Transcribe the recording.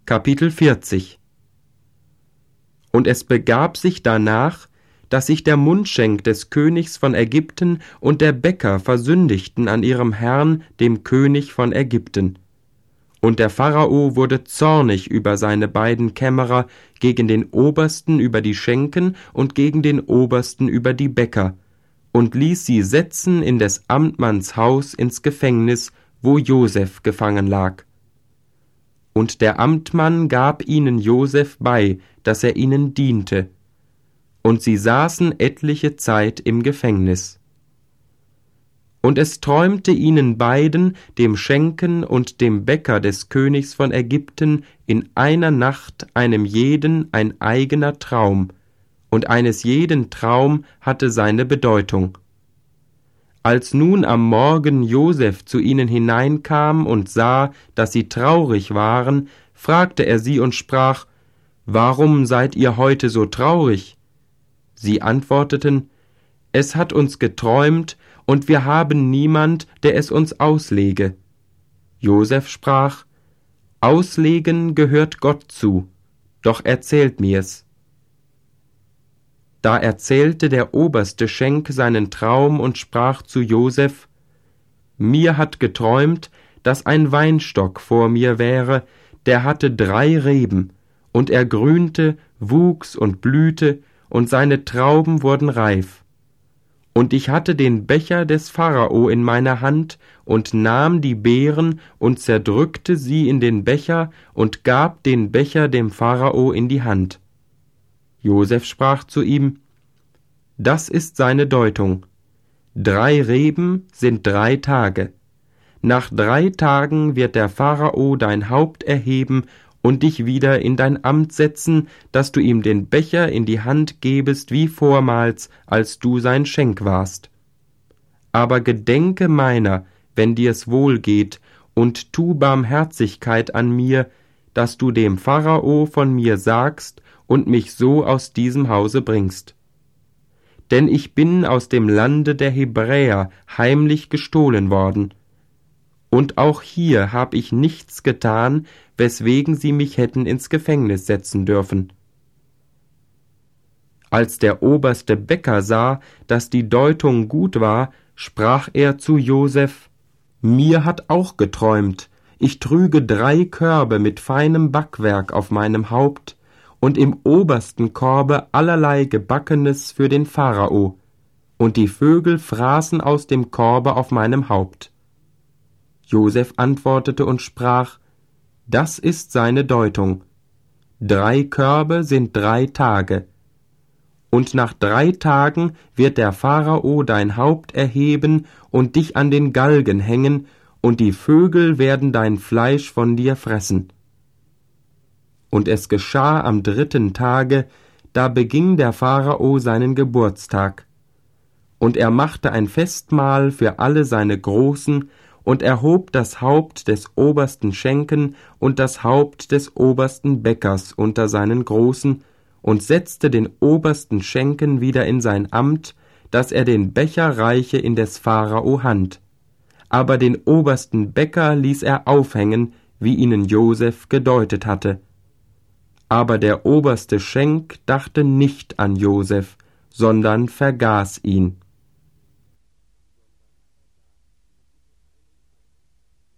Kapitel 40. Und es begab sich danach, dass sich der Mundschenk des Königs von Ägypten und der Bäcker versündigten an ihrem Herrn, dem König von Ägypten. Und der Pharao wurde zornig über seine beiden Kämmerer, gegen den Obersten über die Schenken und gegen den Obersten über die Bäcker, und ließ sie setzen in des Amtmanns Haus ins Gefängnis, wo Joseph gefangen lag. Und der Amtmann gab ihnen Joseph bei, dass er ihnen diente. Und sie saßen etliche Zeit im Gefängnis. Und es träumte ihnen beiden, dem Schenken und dem Bäcker des Königs von Ägypten, in einer Nacht einem jeden ein eigener Traum, und eines jeden Traum hatte seine Bedeutung. Als nun am Morgen Joseph zu ihnen hineinkam und sah, dass sie traurig waren, fragte er sie und sprach: »Warum seid ihr heute so traurig?« Sie antworteten: »Es hat uns geträumt, und wir haben niemand, der es uns auslege.« Joseph sprach: »Auslegen gehört Gott zu, doch erzählt mir's.« Da erzählte der oberste Schenk seinen Traum und sprach zu Joseph: »Mir hat geträumt, dass ein Weinstock vor mir wäre, der hatte 3 Reben, und er grünte, wuchs und blühte, und seine Trauben wurden reif. Und ich hatte den Becher des Pharao in meiner Hand und nahm die Beeren und zerdrückte sie in den Becher und gab den Becher dem Pharao in die Hand.« Joseph sprach zu ihm: »Das ist seine Deutung. 3 Reben sind 3 Tage. Nach 3 Tagen wird der Pharao dein Haupt erheben und dich wieder in dein Amt setzen, dass du ihm den Becher in die Hand gebest wie vormals, als du sein Schenk warst. Aber gedenke meiner, wenn dir's wohl geht, und tu Barmherzigkeit an mir, dass du dem Pharao von mir sagst und mich so aus diesem Hause bringst. Denn ich bin aus dem Lande der Hebräer heimlich gestohlen worden. Und auch hier hab ich nichts getan, weswegen sie mich hätten ins Gefängnis setzen dürfen.« Als der oberste Bäcker sah, dass die Deutung gut war, sprach er zu Joseph: »Mir hat auch geträumt, ich trüge 3 Körbe mit feinem Backwerk auf meinem Haupt, und im obersten Korbe allerlei Gebackenes für den Pharao, und die Vögel fraßen aus dem Korbe auf meinem Haupt.« Joseph antwortete und sprach: »Das ist seine Deutung. 3 Körbe sind 3 Tage. Und nach 3 Tagen wird der Pharao dein Haupt erheben und dich an den Galgen hängen, und die Vögel werden dein Fleisch von dir fressen.« Und es geschah am 3. Tage, da beging der Pharao seinen Geburtstag. Und er machte ein Festmahl für alle seine Großen und erhob das Haupt des obersten Schenken und das Haupt des obersten Bäckers unter seinen Großen und setzte den obersten Schenken wieder in sein Amt, dass er den Becher reiche in des Pharao Hand. Aber den obersten Bäcker ließ er aufhängen, wie ihnen Joseph gedeutet hatte. Aber der oberste Schenk dachte nicht an Joseph, sondern vergaß ihn.